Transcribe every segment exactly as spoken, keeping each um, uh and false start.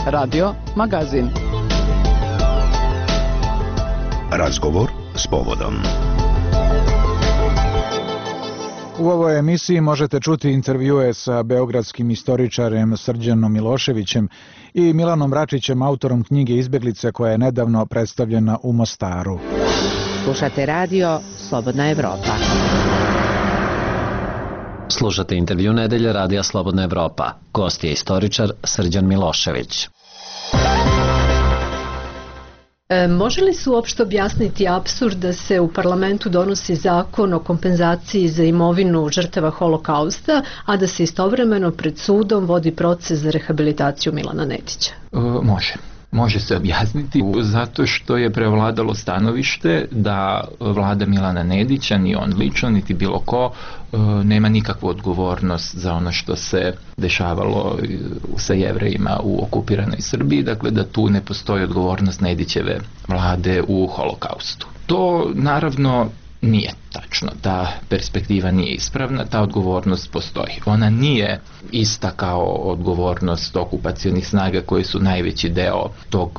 Radio Magazin. Razgovor s povodom. U ovoj emisiji možete čuti intervjue sa beogradskim istoričarem Srđanom Miloševićem i Milanom Račićem, autorom knjige Izbjeglice, koja je nedavno predstavljena u Mostaru. Slušate radio Slobodna Evropa. Slušate intervju nedelje radija Slobodna Evropa. Gost je istoričar Srđan Milošević. E, može li se uopšte objasniti apsurd da se u parlamentu donosi zakon o kompenzaciji za imovinu žrtava holokausta, a da se istovremeno pred sudom vodi proces za rehabilitaciju Milana Nedića? E, može. Može se objasniti zato što je prevladalo stanovište da vlada Milana Nedića, ni on lično, niti bilo ko, nema nikakvu odgovornost za ono što se dešavalo sa Jevrejima u okupiranoj Srbiji, dakle da tu ne postoji odgovornost Nedićeve vlade u holokaustu. To naravno nije tačno, ta perspektiva nije ispravna, ta odgovornost postoji. Ona nije ista kao odgovornost okupacionih snaga koji su najveći deo tog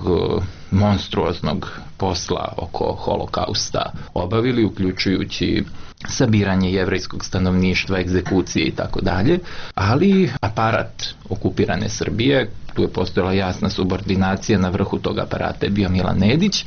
monstruoznog posla oko holokausta obavili, uključujući sabiranje jevrejskog stanovništva, egzekucije i tako dalje, ali aparat okupirane Srbije, tu je postojala jasna subordinacija, na vrhu tog aparata je bio Milan Nedić,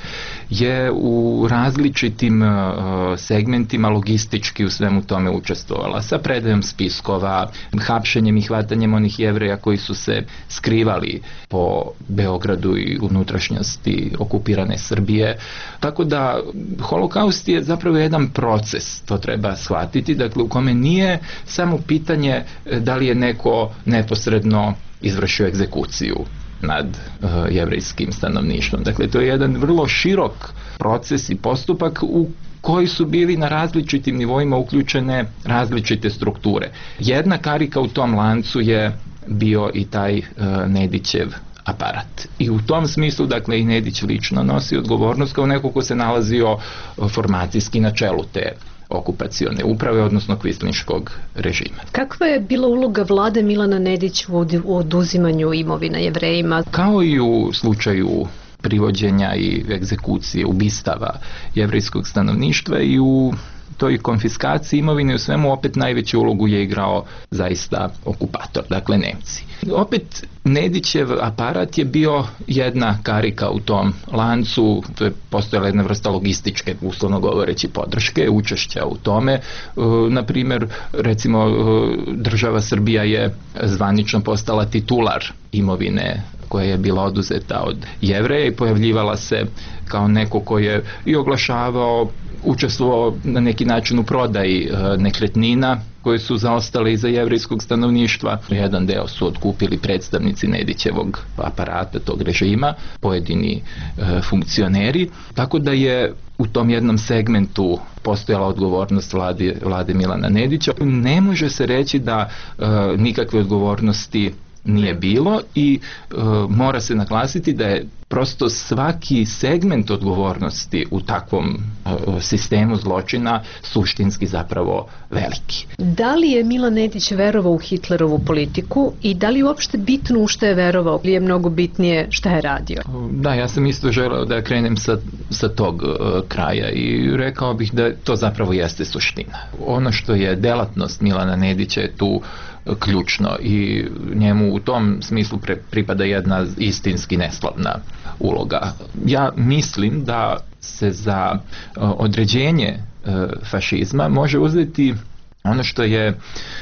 je u različitim uh, segmentima logistički u svemu tome učestvovala, sa predajom spiskova, hapšenjem i hvatanjem onih Jevreja koji su se skrivali po Beogradu i unutrašnjosti okupirane Srbije. Tako da holokaust je zapravo jedan proces, to treba shvatiti, dakle u kome nije samo pitanje da li je neko neposredno izvršio egzekuciju nad uh, jevrejskim stanovništvom. Dakle, to je jedan vrlo širok proces i postupak u koji su bili na različitim nivoima uključene različite strukture. Jedna karika u tom lancu je bio i taj uh, Nedićev aparat. I u tom smislu, dakle, i Nedić lično nosi odgovornost kao neko ko se nalazio formacijski na čelu te okupacione uprave, odnosno kvislinškog režima. Kakva je bila uloga vlade Milana Nedića u oduzimanju imovina Jevrejima? Kao i u slučaju privođenja i egzekucije, ubistava jevrejskog stanovništva, i u toj konfiskaciji imovine u svemu opet najveću ulogu je igrao zaista okupator, dakle Nemci. Opet Nedićev aparat je bio jedna karika u tom lancu, to je postojala jedna vrsta logističke, uslovno govoreći, podrške, učešća u tome. E, na primjer, recimo, država Srbija je zvanično postala titular imovine koja je bila oduzeta od Jevreja i pojavljivala se kao neko ko je i oglašavao, učestvovao na neki način u prodaji e, nekretnina koje su zaostale iza jevrejskog stanovništva. Jedan deo su otkupili predstavnici Nedićevog aparata, tog režima, pojedini e, funkcioneri, tako da je u tom jednom segmentu postojala odgovornost vlade, vlade Milana Nedića. Ne može se reći da e, nikakve odgovornosti nije bilo i e, mora se naglasiti da je prosto svaki segment odgovornosti u takvom e, sistemu zločina suštinski zapravo veliki. Da li je Milan Nedić verovao u Hitlerovu politiku i da li je uopšte bitno u što je verovao, ili je mnogo bitnije šta je radio? Da, ja sam isto želeo da krenem sa, sa tog e, kraja i rekao bih da to zapravo jeste suština. Ono što je delatnost Milana Nedića je tu ključno i njemu u tom smislu pre, pripada jedna istinski neslavna uloga. Ja mislim da se za uh, određenje uh, fašizma može uzeti ono što je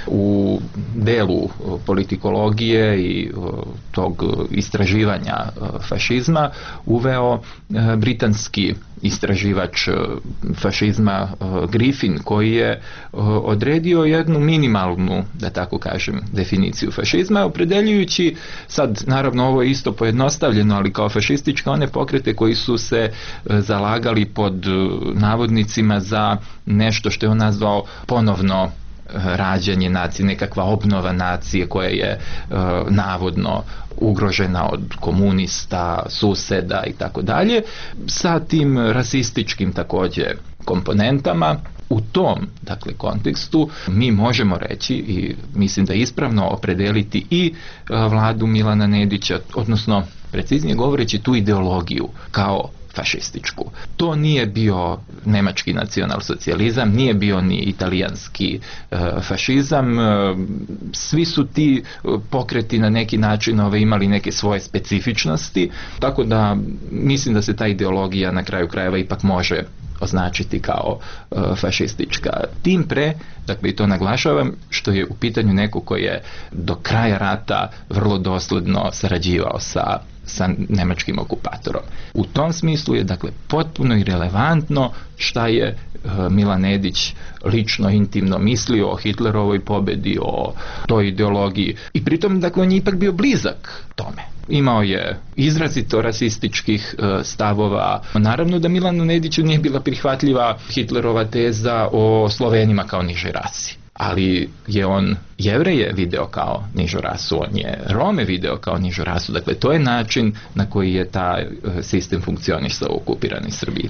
u delu politikologije i tog istraživanja fašizma uveo britanski istraživač fašizma Griffin, koji je odredio jednu minimalnu, da tako kažem, definiciju fašizma, opredeljujući, sad naravno ovo je isto pojednostavljeno, ali kao fašističke one pokrete koji su se zalagali pod navodnicima za nešto što je on nazvao ponovno rađanje nacije, nekakva obnova nacije koja je uh, navodno ugrožena od komunista, suseda i tako dalje, sa tim rasističkim također komponentama. U tom, dakle, kontekstu mi možemo reći i mislim da je ispravno opredeliti i vladu Milana Nedića, odnosno preciznije govoreći tu ideologiju kao fašističku. To nije bio nemački nacionalsocijalizam, nije bio ni italijanski e, fašizam. E, svi su ti pokreti na neki način ove, imali neke svoje specifičnosti, tako da mislim da se ta ideologija na kraju krajeva ipak može označiti kao e, fašistička. Tim pre, dakle i to naglašavam, što je u pitanju neko koji je do kraja rata vrlo dosledno sarađivao sa sa nemačkim okupatorom. U tom smislu je dakle potpuno irelevantno šta je e, Milan Nedić lično, intimno mislio o Hitlerovoj pobedi, o toj ideologiji. I pritom, dakle, on je ipak bio blizak tome. Imao je izrazito rasističkih e, stavova. Naravno da Milanu Nediću nije bila prihvatljiva Hitlerova teza o Slovenima kao nižoj rasi. Ali je on Jevreje video kao nižu rasu, on je Rome video kao nižu rasu. Dakle, to je način na koji je taj sistem funkcionisao u okupiranoj Srbiji.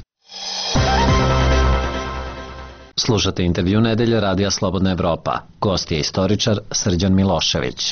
Slušate intervju Nedelje Radija Slobodna Evropa. Gost je istoričar Srđan Milošević.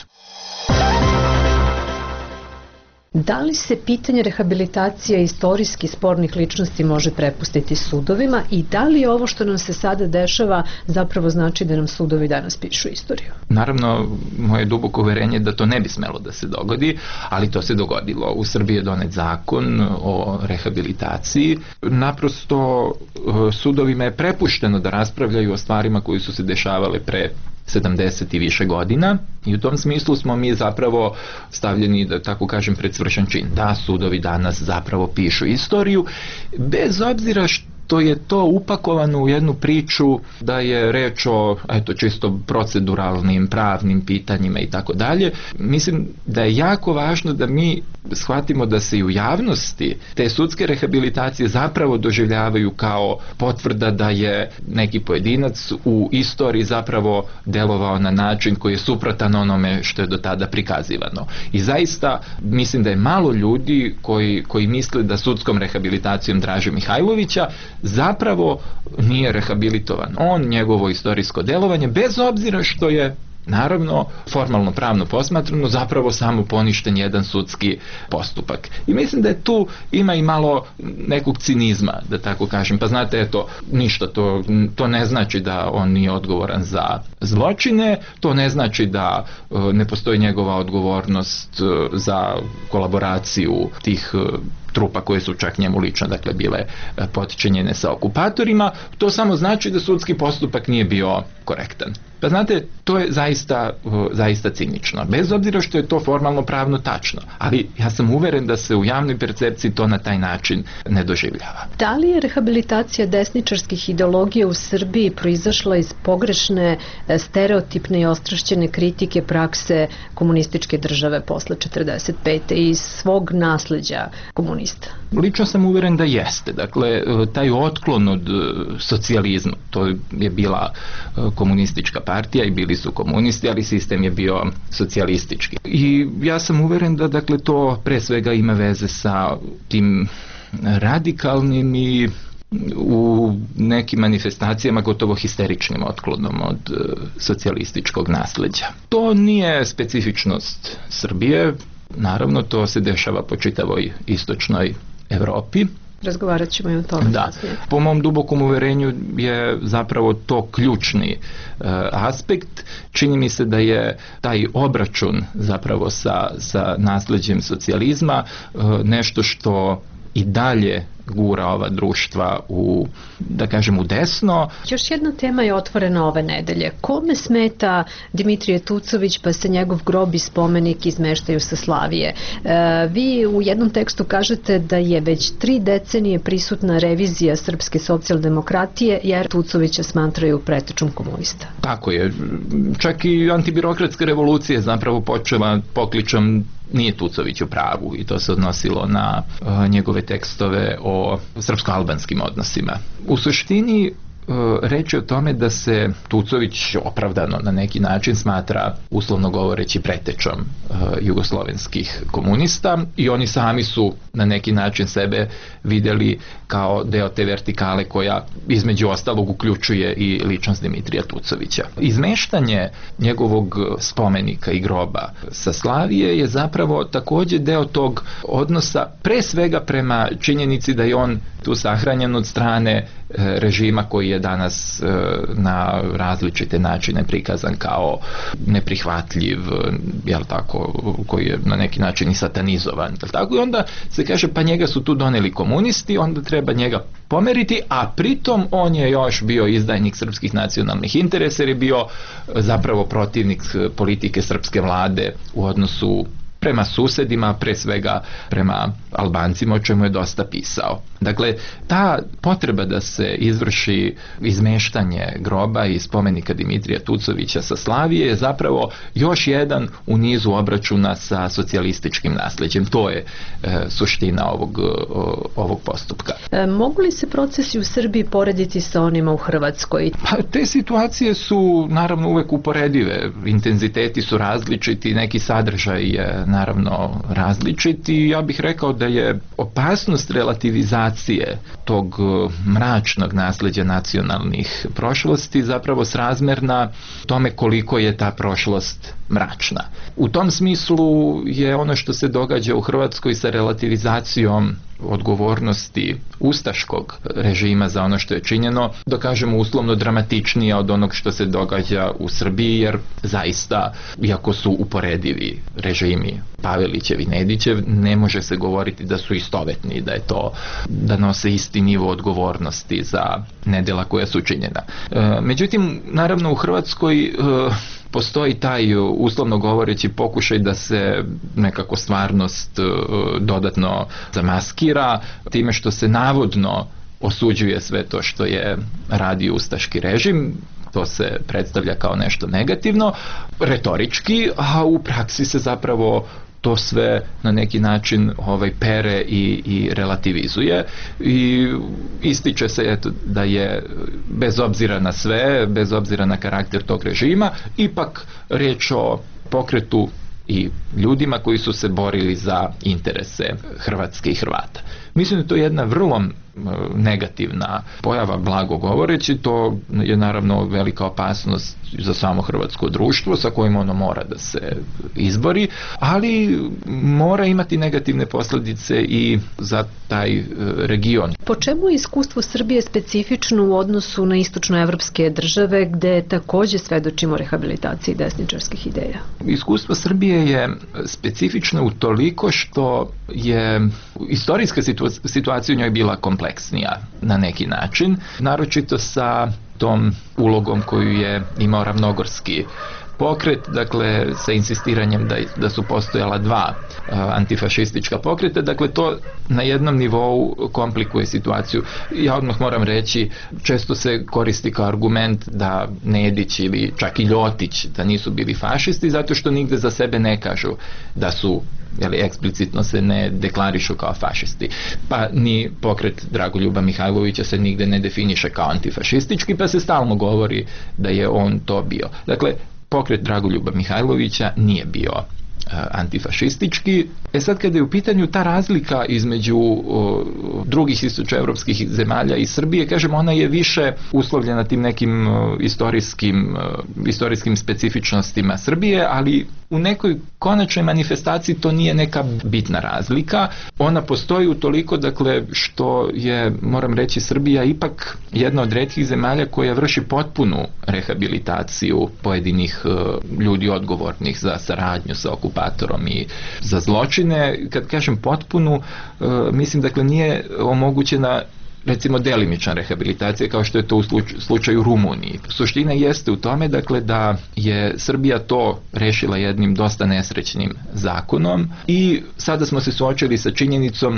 Da li se pitanje rehabilitacije istorijski spornih ličnosti može prepustiti sudovima i da li ovo što nam se sada dešava zapravo znači da nam sudovi danas pišu istoriju? Naravno, moje duboko uverenje da to ne bi smelo da se dogodi, ali to se dogodilo. U Srbiji je donet zakon o rehabilitaciji. Naprosto sudovima je prepušteno da raspravljaju o stvarima koji su se dešavale pre sedamdeset i više godina i u tom smislu smo mi zapravo stavljeni, da tako kažem, pred svršen čin. Da, sudovi danas zapravo pišu istoriju, bez obzira što to je to upakovano u jednu priču da je reč o eto, čisto proceduralnim, pravnim pitanjima i tako dalje. Mislim da je jako važno da mi shvatimo da se i u javnosti te sudske rehabilitacije zapravo doživljavaju kao potvrda da je neki pojedinac u istoriji zapravo delovao na način koji je suprotan onome što je do tada prikazivano. I zaista mislim da je malo ljudi koji, koji misle da sudskom rehabilitacijom Draže Mihajlovića zapravo nije rehabilitovan on, njegovo istorijsko delovanje, bez obzira što je naravno formalno pravno posmatrano zapravo samo poništen jedan sudski postupak. I mislim da je tu ima i malo nekog cinizma, da tako kažem. Pa znate, eto, ništa, to, to ne znači da on nije odgovoran za zločine, to ne znači da e, ne postoji njegova odgovornost e, za kolaboraciju tih e, trupa koje su čak njemu lično, dakle, bile potčinjene sa okupatorima. To samo znači da sudski postupak nije bio korektan. Pa znate, to je zaista, zaista cinično. Bez obzira što je to formalno pravno tačno. Ali ja sam uveren da se u javnoj percepciji to na taj način ne doživljava. Da li je rehabilitacija desničarskih ideologija u Srbiji proizašla iz pogrešne, stereotipne i ostrašćene kritike prakse komunističke države posle četrdeset pete i svog nasleđa komunista? Lično sam uveren da jeste. Dakle, taj otklon od socijalizma, to je bila komunistička partija i bili su komunisti, ali sistem je bio socijalistički. I ja sam uveren da, dakle, to pre svega ima veze sa tim radikalnim i u nekim manifestacijama gotovo histeričnim otklonom od uh, socijalističkog nasleđa. To nije specifičnost Srbije, naravno to se dešava po čitavoj istočnoj Evropi. Razgovarat ćemo i o tome. Da, po mom dubokom uverenju je zapravo to ključni e, aspekt. Čini mi se da je taj obračun zapravo sa, sa nasleđem socijalizma e, nešto što i dalje gura ova društva u, da kažem, u desno. Još jedna tema je otvorena ove nedelje. Kome smeta Dimitrije Tucović pa se njegov grob i spomenik izmeštaju sa Slavije? E, vi u jednom tekstu kažete da je već tri decenije prisutna revizija srpske socijaldemokratije jer Tucovića smatraju pretečom komunista. Tako je. Čak i antibirokratska revolucija je zapravo počela pokličom nije Tucović u pravu i to se odnosilo na uh, njegove tekstove o srpsko-albanskim odnosima. U suštini reći o tome da se Tucović opravdano na neki način smatra, uslovno govoreći, pretečom uh, jugoslovenskih komunista i oni sami su na neki način sebe vidjeli kao deo te vertikale koja između ostalog uključuje i ličnost Dimitrija Tucovića. Izmeštanje njegovog spomenika i groba sa Slavije je zapravo također deo tog odnosa, pre svega prema činjenici da je on tu sahranjen od strane režima koji je danas na različite načine prikazan kao neprihvatljiv, jel tako, koji je na neki način i satanizovan, jel tako, i onda se kaže pa njega su tu doneli komunisti, onda treba njega pomeriti, a pritom on je još bio izdajnik srpskih nacionalnih interesa jer je bio zapravo protivnik politike srpske vlade u odnosu prema susedima, pre svega prema Albancima, o čemu je dosta pisao. Dakle, ta potreba da se izvrši izmeštanje groba i spomenika Dimitrija Tucovića sa Slavije je zapravo još jedan u nizu obračuna sa socijalističkim nasljeđem. To je e, suština ovog, o, ovog postupka. E, mogu li se procesi u Srbiji porediti sa onima u Hrvatskoj? Pa, te situacije su naravno uvek uporedive. Intenziteti su različiti, neki sadržaj je naravno različiti. Ja bih rekao da je opasnost relativizacije tog mračnog nasljeđa nacionalnih prošlosti zapravo srazmerna tome koliko je ta prošlost mračna. U tom smislu je ono što se događa u Hrvatskoj sa relativizacijom odgovornosti ustaškog režima za ono što je činjeno, da kažemo uslovno dramatičnije od onog što se događa u Srbiji, jer zaista, iako su uporedivi režimi Pavelićev i Nedićev, ne može se govoriti da su istovetni, da je to, da nose isti nivo odgovornosti za nedjela koja su činjena. E, međutim, naravno u Hrvatskoj e, postoji taj, uslovno govoreći, pokušaj da se nekako stvarnost dodatno zamaskira time što se navodno osuđuje sve to što je radio ustaški režim. To se predstavlja kao nešto negativno, retorički, a u praksi se zapravo to sve na neki način ovaj pere i, i relativizuje i ističe se eto, da je bez obzira na sve, bez obzira na karakter tog režima, ipak riječ o pokretu i ljudima koji su se borili za interese Hrvatske i Hrvata. Mislim da je to jedna vrlo negativna pojava, blago govoreći. To je naravno velika opasnost za samo hrvatsko društvo sa kojim ono mora da se izbori, ali mora imati negativne posljedice i za taj region. Po čemu je iskustvo Srbije specifično u odnosu na istočnoevropske države gde također svedočimo rehabilitaciji desničarskih ideja? Iskustvo Srbije je specifično u toliko što je istorijska situacija u njoj bila kompleksnija na neki način, naročito sa tom ulogom koju je imao ravnogorski pokret, dakle sa insistiranjem da, da su postojala dva uh, antifašistička pokreta, dakle to na jednom nivou komplikuje situaciju. Ja odmah moram reći, često se koristi kao argument da Nedić ili čak i Ljotić da nisu bili fašisti zato što nigde za sebe ne kažu da su, jeli, eksplicitno se ne deklarišu kao fašisti. Pa ni pokret Dragoljuba Mihajlovića se nigde ne definiše kao antifašistički, pa se stalno govori da je on to bio. Dakle, pokret Dragoljuba Mihajlovića nije bio uh, antifašistički. E sad kada je u pitanju ta razlika između uh, drugih istočnoevropskih zemalja i Srbije, kažem, ona je više uslovljena tim nekim uh, istorijskim, uh, istorijskim specifičnostima Srbije, ali u nekoj konačnoj manifestaciji to nije neka bitna razlika. Ona postoji utoliko, dakle, što je, moram reći, Srbija ipak jedna od retkih zemalja koja vrši potpunu rehabilitaciju pojedinih uh, ljudi odgovornih za saradnju sa okupatorom i za zločine. Kad kažem potpunu, uh, mislim, dakle, nije omogućena recimo delimična rehabilitacija kao što je to u slučaju Rumuniji. Suština jeste u tome, dakle, da je Srbija to rešila jednim dosta nesrećnim zakonom i sada smo se suočili sa činjenicom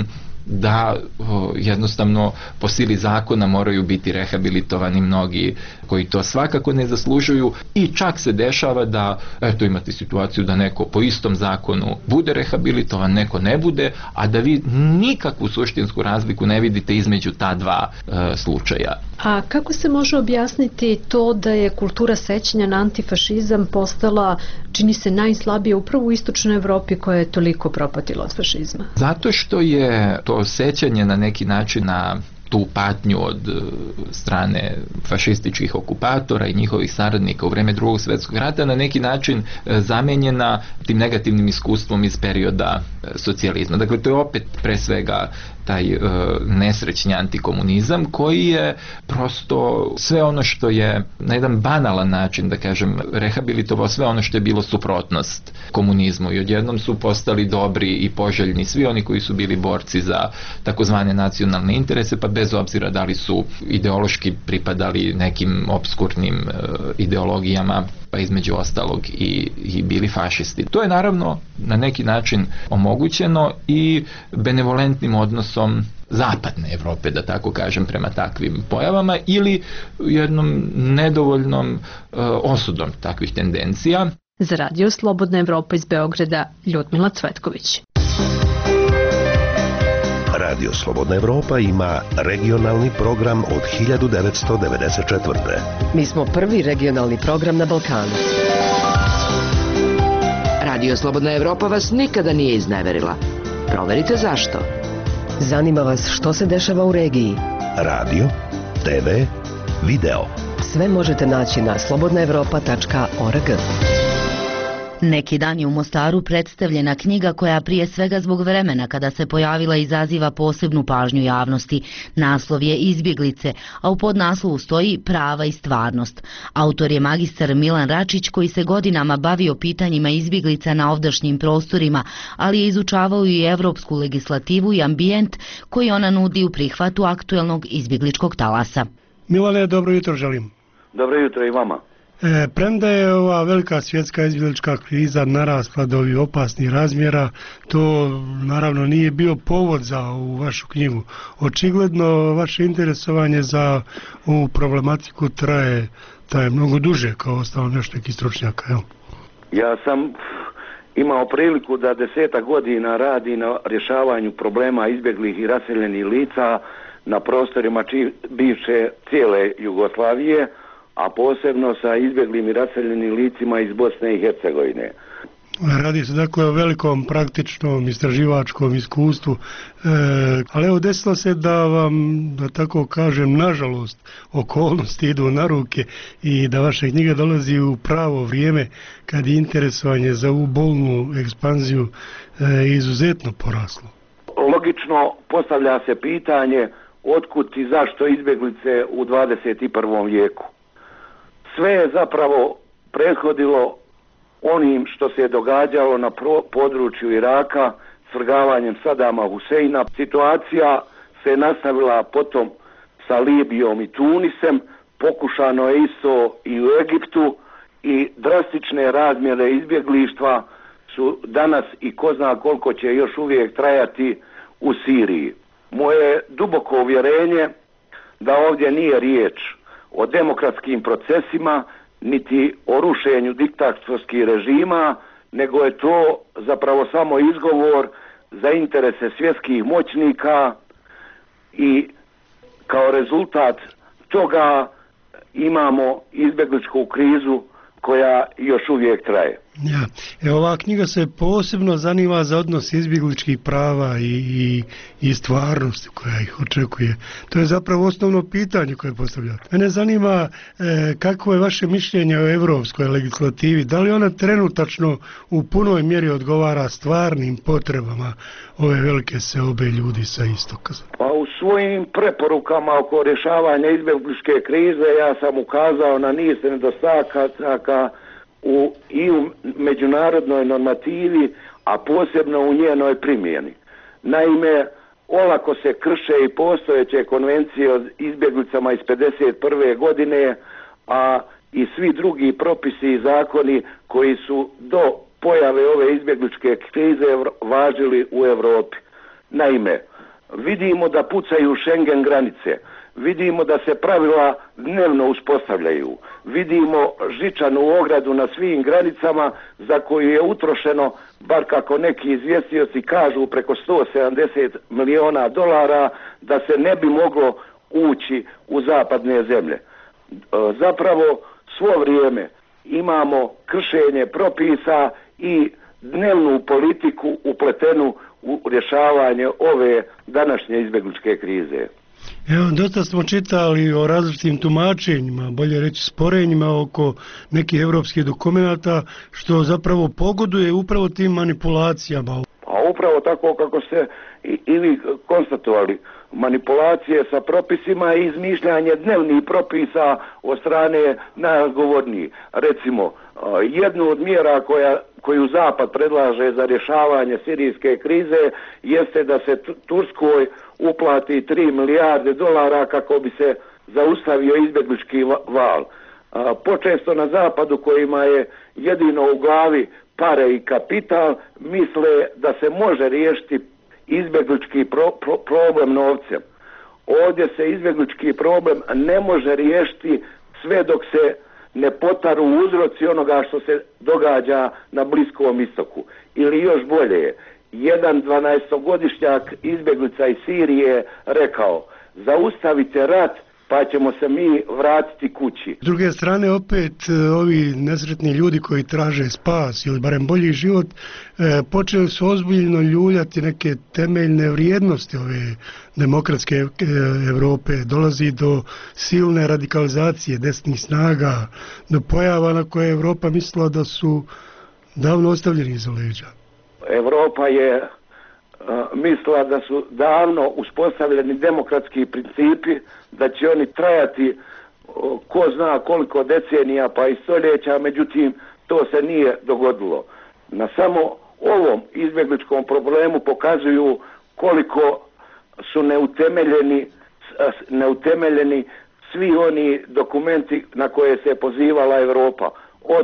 da o, jednostavno po sili zakona moraju biti rehabilitovani mnogi koji to svakako ne zaslužuju i čak se dešava da, eto imate situaciju da neko po istom zakonu bude rehabilitovan, neko ne bude, a da vi nikakvu suštinsku razliku ne vidite između ta dva e, slučaja. A kako se može objasniti to da je kultura sećanja na antifašizam postala, čini se, najslabija upravo u istočnoj Evropi koja je toliko propatila od fašizma? Zato što je to sećanje na neki način na tu patnju od strane fašističkih okupatora i njihovih saradnika u vreme Drugog svjetskog rata na neki način zamenjena tim negativnim iskustvom iz perioda socijalizma. Dakle, to je opet pre svega taj e, nesrećni antikomunizam koji je prosto sve ono što je na jedan banalan način, da kažem, rehabilitovao sve ono što je bilo suprotnost komunizmu i odjednom su postali dobri i poželjni svi oni koji su bili borci za takozvane nacionalne interese, pa bez obzira da li su ideološki pripadali nekim obskurnim e, ideologijama, pa između ostalog i, i bili fašisti. To je naravno na neki način omogućeno i benevolentnim odnosom zapadne Evrope, da tako kažem, prema takvim pojavama ili jednom nedovoljnom e, osudom takvih tendencija. Za radio Slobodna Evropa iz Beograda, Ljudmila Cvetković. Radio Slobodna Evropa ima regionalni program od hiljadu devetsto devedeset četvrte. Mi smo prvi regionalni program na Balkanu. Radio Slobodna Evropa vas nikada nije izneverila. Proverite zašto. Zanima vas što se dešava u regiji. Radio, te ve, video. Sve možete naći na slobodna evropa tačka org. Neki dan je u Mostaru predstavljena knjiga koja prije svega zbog vremena kada se pojavila izaziva posebnu pažnju javnosti. Naslov je Izbjeglice, a u podnaslovu stoji Prava i stvarnost. Autor je magistar Milan Račić koji se godinama bavio pitanjima izbjeglica na ovdašnjim prostorima, ali je izučavao i evropsku legislativu i ambijent koji ona nudi u prihvatu aktuelnog izbjegličkog talasa. Milane, dobro jutro želim. Dobro jutro i vama. E, premda je ova velika svjetska izbjeglička kriza narasla do ovih opasnih razmjera, to naravno nije bio povod za ovu vašu knjigu. Očigledno vaše interesovanje za ovu problematiku traje, traje mnogo duže, kao ostalo nešto neki stručnjaka, jel? Ja sam imao priliku da desetak godina radi na rješavanju problema izbjeglih i raseljenih lica na prostorima či, bivše cijele Jugoslavije, a posebno sa izbjeglim i raseljenim licima iz Bosne i Hercegovine. Radi se dakle o velikom praktičnom istraživačkom iskustvu, e, ali evo desilo se da vam, da tako kažem, nažalost, okolnosti idu na ruke i da vaše knjige dolazi u pravo vrijeme kad je interesovanje za ovu bolnu ekspanziju e, izuzetno poraslo. Logično postavlja se pitanje otkud i zašto izbjeglice u dvadeset prvom vijeku. Sve je zapravo prethodilo onim što se je događalo na području Iraka svrgavanjem Sadama Huseina. Situacija se je nastavila potom sa Libijom i Tunisem, pokušano je isto i u Egiptu i drastične razmjere izbjeglištva su danas i ko zna koliko će još uvijek trajati u Siriji. Moje duboko uvjerenje da ovdje nije riječ o demokratskim procesima, niti o rušenju diktatorskih režima, nego je to zapravo samo izgovor za interese svjetskih moćnika i kao rezultat toga imamo izbjegličku krizu koja još uvijek traje. Ja. E, ova knjiga se posebno zanima za odnos izbjegličkih prava i, i, i stvarnosti koja ih očekuje. To je zapravo osnovno pitanje koje postavljate. Mene zanima e, kako je vaše mišljenje o evropskoj legislativi. Da li ona trenutačno u punoj mjeri odgovara stvarnim potrebama ove velike seobe ljudi sa istoka? Pa u svojim preporukama oko rješavanja izbjegličke krize ja sam ukazao na niz nedostataka u, i u međunarodnoj normativi, a posebno u njenoj primjeni. Naime, olako se krše i postojeće konvencije o izbjeglicama iz pedeset prve godine, a i svi drugi propisi i zakoni koji su do pojave ove izbjegličke krize važili u Europi. Naime, vidimo da pucaju Schengen granice, vidimo da se pravila dnevno uspostavljaju, vidimo žičanu ogradu na svim granicama za koju je utrošeno, bar kako neki izvjestioci kažu, preko sto sedamdeset miliona dolara da se ne bi moglo ući u zapadne zemlje. Zapravo svo vrijeme imamo kršenje propisa i dnevnu politiku upletenu u rješavanje ove današnje izbjegličke krize. Evo, dosta smo čitali o različitim tumačenjima, bolje reći sporenjima oko nekih europskih dokumenata, što zapravo pogoduje upravo tim manipulacijama. A upravo tako kako ste i, i vi konstatovali, manipulacije sa propisima i izmišljanje dnevnih propisa od strane najodgovornijih. Recimo, jednu od mjera koja, koju Zapad predlaže za rješavanje sirijske krize jeste da se Turskoj uplati tri milijarde dolara kako bi se zaustavio izbjeglički val. Počesto na Zapadu, kojima je jedino u glavi pare i kapital, misle da se može riješiti izbjeglički pro, pro, problem novcem. Ovdje se izbjeglički problem ne može riješiti sve dok se ne potaru uzroci onoga što se događa na Bliskom istoku. Ili još bolje, jedan dvanaestogodišnjak izbjeglica iz Sirije rekao: zaustavite rat pa ćemo se mi vratiti kući. S druge strane, opet ovi nesretni ljudi koji traže spas ili barem bolji život počeli su ozbiljno ljuljati neke temeljne vrijednosti ove demokratske Europe. Dolazi do silne radikalizacije desnih snaga, do pojava na koje Europa mislila da su davno ostavljeni iza leđa. Europa je mislila da su davno uspostavljeni demokratski principi, da će oni trajati ko zna koliko decenija pa i stoljeća, međutim to se nije dogodilo. Na samo ovom izbjegličkom problemu pokazuju koliko su neutemeljeni, neutemeljeni svi oni dokumenti na koje se pozivala Europa. Od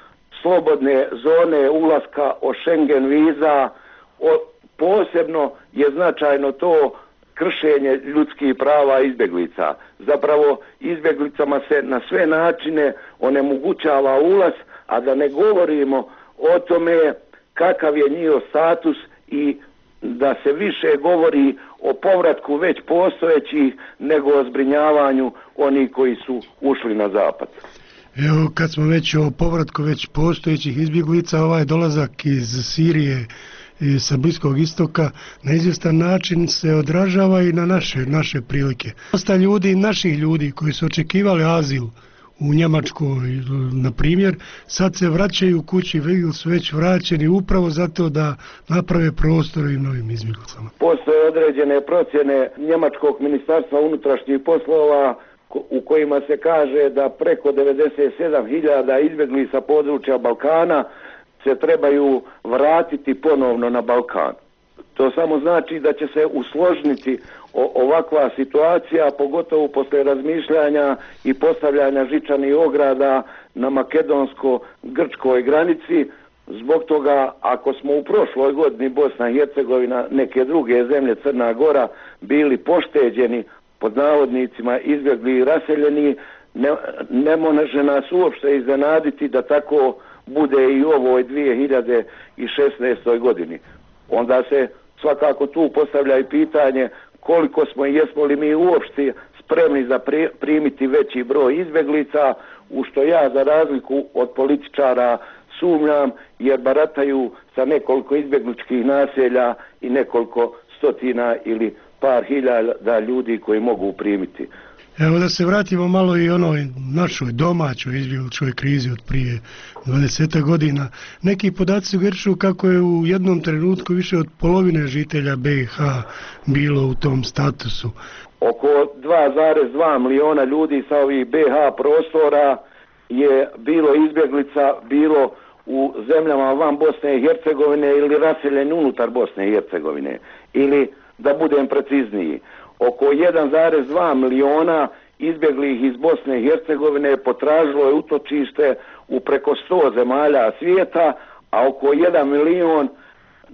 slobodne zone ulaska, o Schengen viza, o posebno je značajno to kršenje ljudskih prava izbjeglica. Zapravo izbjeglicama se na sve načine onemogućava ulaz, a da ne govorimo o tome kakav je njihov status i da se više govori o povratku već postojećih nego o zbrinjavanju onih koji su ušli na zapad. Evo, kad smo već o povratku već postojećih izbjeglica, ovaj dolazak iz Sirije i sa Bliskog istoka na izvjestan način se odražava i na naše, naše prilike. Dosta ljudi, naših ljudi koji su očekivali azil u Njemačkoj, na primjer, sad se vraćaju kući ili su već vraćeni upravo zato da naprave prostor i novim izbjeglicama. Postoje određene procjene Njemačkog ministarstva unutrašnjih poslova u kojima se kaže da preko devedeset sedam hiljada izbjegli sa područja Balkana se trebaju vratiti ponovno na Balkan. To samo znači da će se usložniti ovakva situacija, pogotovo posle razmišljanja i postavljanja žičanih ograda na makedonsko-grčkoj granici. Zbog toga, ako smo u prošloj godini Bosna i Hercegovina, neke druge zemlje, Crna Gora, bili pošteđeni, pod navodnicima izbjegli i raseljeni, ne, ne može nas uopšte iznenaditi da tako bude i u ovoj dvije hiljade šesnaestoj godini. Onda se svakako tu postavlja i pitanje koliko smo i jesmo li mi uopšte spremni za primiti veći broj izbjeglica, u što ja za razliku od političara sumnjam, jer barataju sa nekoliko izbjegličkih naselja i nekoliko stotina ili par hiljada ljudi koji mogu primiti. Evo da se vratimo malo i onoj našoj domaćoj izbjegličkoj krizi od prije dvadeset godina. Neki podaci sugerišu kako je u jednom trenutku više od polovine žitelja B i H bilo u tom statusu. Oko dva zarez dva miliona ljudi sa ovih B i H prostora je bilo izbjeglica, bilo u zemljama van Bosne i Hercegovine ili raseljeni unutar Bosne i Hercegovine. Ili, da budem precizniji, oko jedan zarez dva miliona izbjeglih iz Bosne i Hercegovine potražilo je utočište u preko sto zemalja svijeta, a oko jedan milion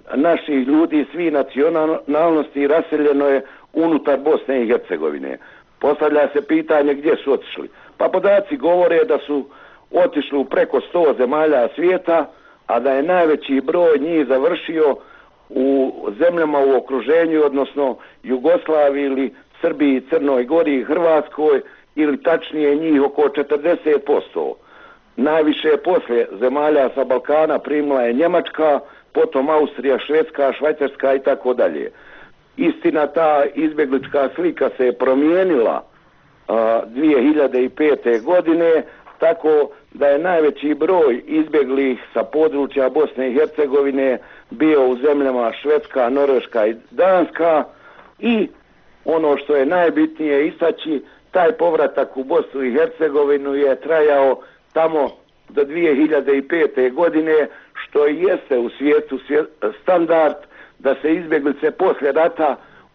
naših ljudi svih nacionalnosti raseljeno je unutar Bosne i Hercegovine. Postavlja se pitanje gdje su otišli. Pa podaci govore da su otišli u preko sto zemalja svijeta, a da je najveći broj njih završio u zemljama u okruženju, odnosno Jugoslaviji ili Srbiji, Crnoj Gori i Hrvatskoj, ili tačnije njih oko četrdeset posto. Najviše poslije zemalja sa Balkana primila je Njemačka, potom Austrija, Švedska, Švajcarska i tako dalje. Istina, ta izbjeglička slika se je promijenila a, dvije hiljade pete. godine, tako da je najveći broj izbjeglih sa područja Bosne i Hercegovine bio u zemljama Švedska, Norveška i Danska, i ono što je najbitnije istaći, taj povratak u Bosnu i Hercegovinu je trajao tamo do dvije hiljade pete. godine, što i jeste u svijetu standard da se izbjeglice poslije rata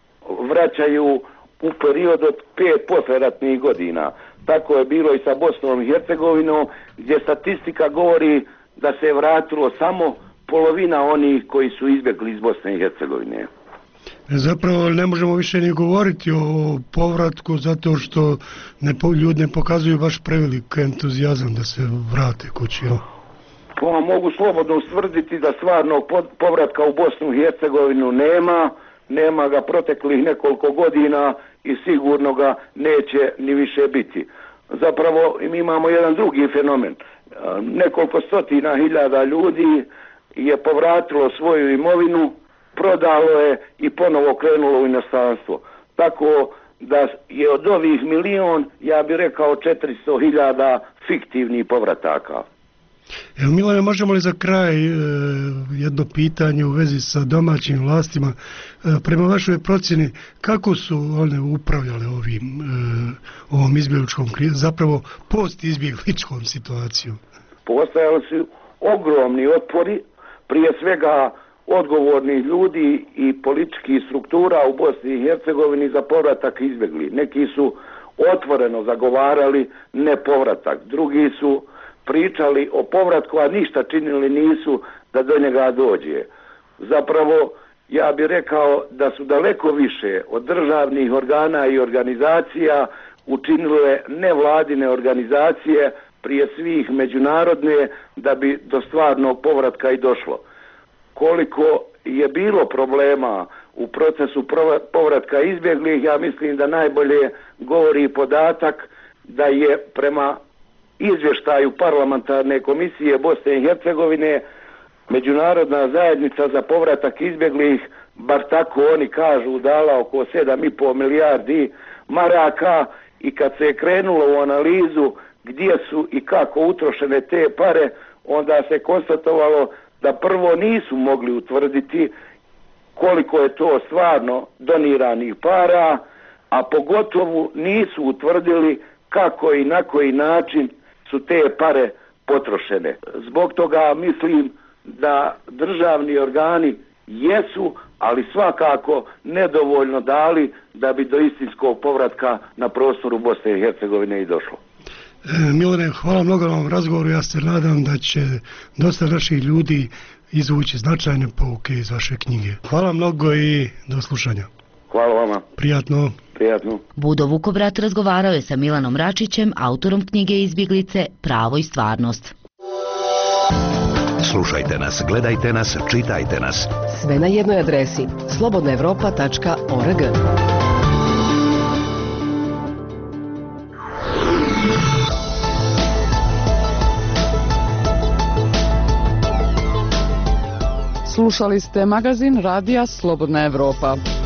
vraćaju u period od pet poslijeratnih godina. Tako je bilo i sa Bosnom i Hercegovinom, gdje statistika govori da se je vratilo samo polovina onih koji su izbjegli iz Bosne i Hercegovine. Zapravo ne možemo više ni govoriti o povratku zato što ne, ljudi ne pokazuju baš prevelik entuzijazam da se vrate kući. Pa mogu slobodno ustvrditi da stvarnog povratka u Bosnu i Hercegovinu nema, nema ga proteklih nekoliko godina i sigurno ga neće ni više biti. Zapravo mi imamo jedan drugi fenomen. Nekoliko stotina hiljada ljudi je povratilo svoju imovinu, prodalo je i ponovo krenulo u inostranstvo. Tako da je od ovih milion, ja bih rekao, četiristo hiljada fiktivnih povrataka. Evo Milane, možemo li za kraj e, jedno pitanje u vezi sa domaćim vlastima? E, prema vašoj procjeni, kako su one upravljale ovim, e, ovom izbjegličkom, zapravo post-izbjegličkom situacijom? Postojali su ogromni otpori, prije svega odgovornih ljudi i političkih struktura u Bosni i Hercegovini za povratak izbjegli. Neki su otvoreno zagovarali nepovratak, drugi su pričali o povratku, a ništa činili nisu da do njega dođe. Zapravo, ja bih rekao da su daleko više od državnih organa i organizacija učinile nevladine organizacije, prije svih međunarodne, da bi do stvarnog povratka i došlo. Koliko je bilo problema u procesu povratka izbjeglih, ja mislim da najbolje govori podatak da je prema izvještaju parlamentarne komisije Bosne i Hercegovine međunarodna zajednica za povratak izbjeglih, bar tako oni kažu, dala oko sedam i pol milijardi maraka, i kad se je krenulo u analizu gdje su i kako utrošene te pare, onda se konstatovalo da prvo nisu mogli utvrditi koliko je to stvarno doniranih para, a pogotovo nisu utvrdili kako i na koji način su te pare potrošene. Zbog toga mislim da državni organi jesu, ali svakako nedovoljno dali da bi do istinskog povratka na prostoru Bosne i Hercegovine i došlo. E, Milane, hvala mnogo na ovom razgovoru. Ja se nadam da će dosta naših ljudi izvući značajne pouke iz vaše knjige. Hvala mnogo i do slušanja. Hvala vama. Prijatno. Prijatno. Budo Vukovrat razgovarao je sa Milanom Račićem, autorom knjige Izbjeglice, Pravo i stvarnost. Slušajte nas, gledajte nas, čitajte nas. Sve na jednoj adresi slobodna evropa tačka org. Slušali ste magazin radija Slobodna Evropa.